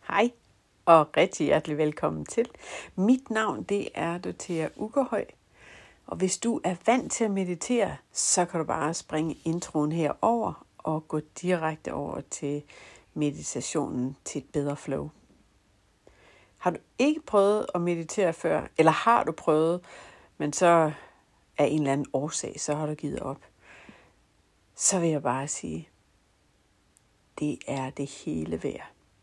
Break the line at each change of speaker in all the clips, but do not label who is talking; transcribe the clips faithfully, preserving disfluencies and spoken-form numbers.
Hej og rigtig hjertelig velkommen til. Mit navn det er Dorthea Ukkerhøj, og hvis du er vant til at meditere, så kan du bare springe introen herover og gå direkte over til meditationen til et bedre flow. Har du ikke prøvet at meditere før, eller har du prøvet, men så af en eller anden årsag, så har du givet op, så vil jeg bare sige, det er det hele værd.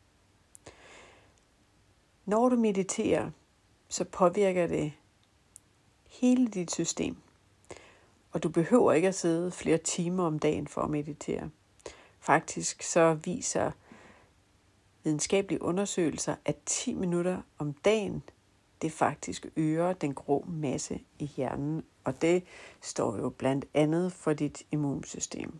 Når du mediterer, så påvirker det hele dit system. Og du behøver ikke at sidde flere timer om dagen for at meditere. Faktisk så viser videnskabelige undersøgelser, at ti minutter om dagen, det faktisk øger den grå masse i hjernen. Og det står jo blandt andet for dit immunsystem.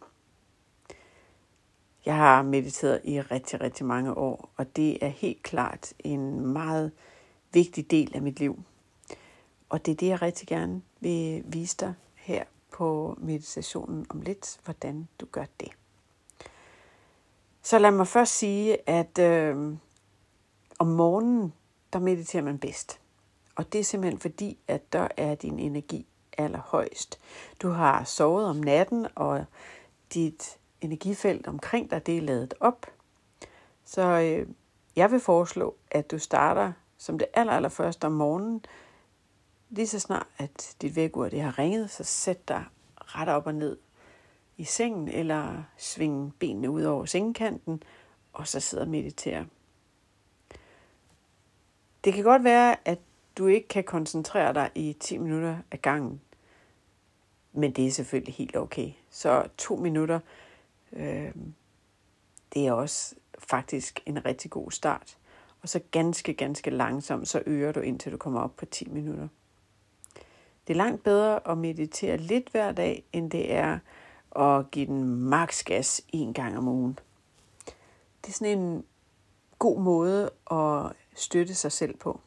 Jeg har mediteret i rigtig, rigtig mange år, og det er helt klart en meget vigtig del af mit liv. Og det er det, jeg rigtig gerne vil vise dig her på meditationen om lidt, hvordan du gør det. Så lad mig først sige, at øh, om morgenen, der mediterer man bedst. Og det er simpelthen fordi, at der er din energi allerhøjst. Du har sovet om natten, og dit energifelt omkring dig, det er ladet op. Så øh, jeg vil foreslå, at du starter som det aller, aller første om morgenen. Lige så snart, at dit vækkeur det har ringet, så sæt dig ret op og ned i sengen, eller sving benene ud over sengekanten, og så sidde og meditere. Det kan godt være, at du ikke kan koncentrere dig i ti minutter ad gangen, men det er selvfølgelig helt okay. Så to minutter, øh, det er også faktisk en rigtig god start. Og så ganske, ganske langsomt, så øger du indtil du kommer op på ti minutter. Det er langt bedre at meditere lidt hver dag, end det er at give den maks gas en gang om ugen. Det er sådan en god måde at støtte sig selv på.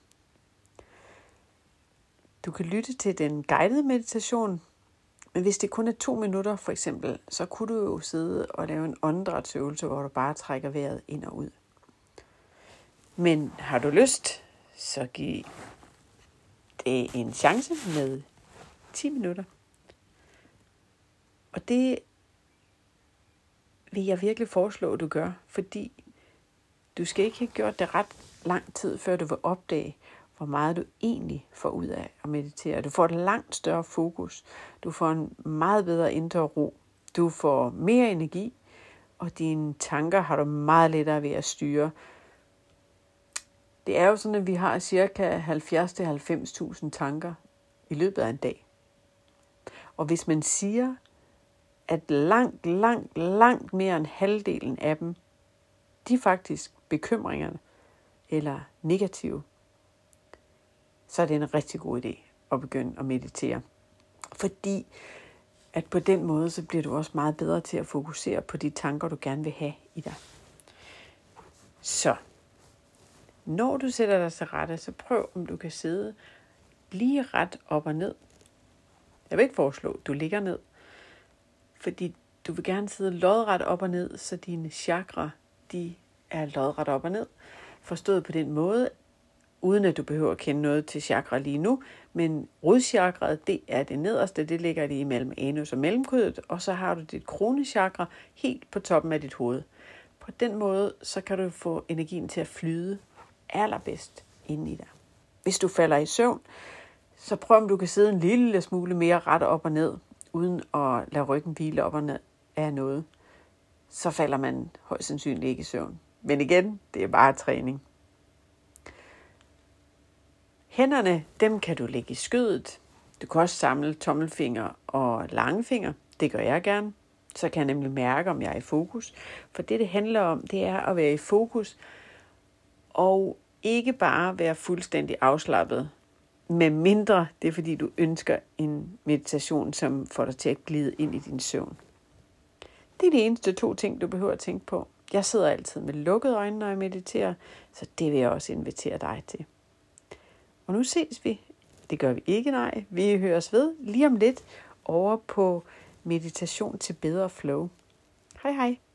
Du kan lytte til den guidede meditation, men hvis det kun er to minutter for eksempel, så kunne du jo sidde og lave en åndedrætsøvelse, hvor du bare trækker vejret ind og ud. Men har du lyst, så giv det en chance med ti minutter. Og det vil jeg virkelig foreslå, at du gør, fordi du skal ikke have gjort det ret lang tid, før du vil opdage, hvor meget du egentlig får ud af at meditere. Du får et langt større fokus. Du får en meget bedre indre ro. Du får mere energi, og dine tanker har du meget lettere ved at styre. Det er jo sådan, at vi har cirka halvfjerds til halvfems tusind tanker i løbet af en dag. Og hvis man siger, at langt, langt, langt mere end halvdelen af dem, de er faktisk bekymringerne eller negative, så er det en rigtig god idé at begynde at meditere. Fordi at på den måde, så bliver du også meget bedre til at fokusere på de tanker, du gerne vil have i dig. Så når du sætter dig til rette, så prøv, om du kan sidde lige ret op og ned. Jeg vil ikke foreslå, at du ligger ned, fordi du vil gerne sidde lodret op og ned, så dine chakra, de er lodret op og ned. Forstået på den måde, uden at du behøver at kende noget til chakra lige nu, men rodchakraet, det er det nederste, det ligger lige imellem anus og mellemkødet, og så har du dit kronechakra helt på toppen af dit hoved. På den måde, så kan du få energien til at flyde allerbedst inde i dig. Hvis du falder i søvn, så prøv om du kan sidde en lille smule mere ret op og ned, uden at lade ryggen hvile op og ned af noget. Så falder man højst sandsynligt ikke i søvn. Men igen, det er bare træning. Hænderne, dem kan du lægge i skødet. Du kan også samle tommelfinger og langfinger. Det gør jeg gerne. Så kan jeg nemlig mærke, om jeg er i fokus. For det, det handler om, det er at være i fokus. Og ikke bare være fuldstændig afslappet. Med mindre, det er fordi, du ønsker en meditation, som får dig til at glide ind i din søvn. Det er de eneste to ting, du behøver at tænke på. Jeg sidder altid med lukkede øjne, når jeg mediterer, så det vil jeg også invitere dig til. Og nu ses vi. Det gør vi ikke, nej. Vi høres ved lige om lidt over på meditation til bedre flow. Hej hej.